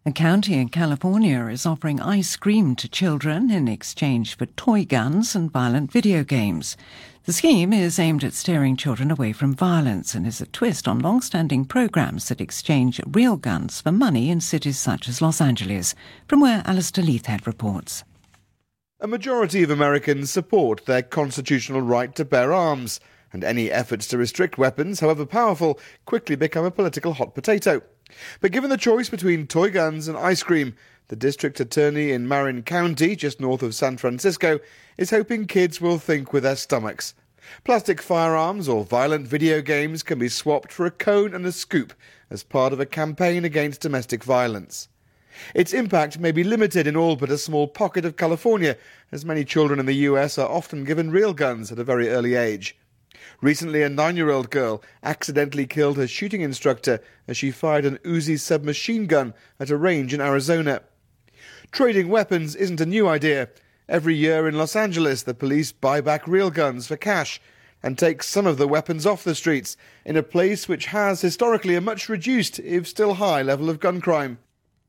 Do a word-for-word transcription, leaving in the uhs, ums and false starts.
A county in California is offering ice cream to children in exchange for toy guns and violent video games. The scheme is aimed at steering children away from violence and is a twist on long-standing programs that exchange real guns for money in cities such as Los Angeles, from where Alistair Leithhead reports. A majority of Americans support their constitutional right to bear arms, and any efforts to restrict weapons, however powerful, quickly become a political hot potato. But given the choice between toy guns and ice cream, the district attorney in Marin County, just north of San Francisco, is hoping kids will think with their stomachs. Plastic firearms or violent video games can be swapped for a cone and a scoop as part of a campaign against domestic violence. Its impact may be limited in all but a small pocket of California, as many children in the U S are often given real guns at a very early age. Recently, a nine-year-old girl accidentally killed her shooting instructor as she fired an Uzi submachine gun at a range in Arizona. Trading weapons isn't a new idea. Every year in Los Angeles, the police buy back real guns for cash and take some of the weapons off the streets in a place which has historically a much reduced, if still high, level of gun crime.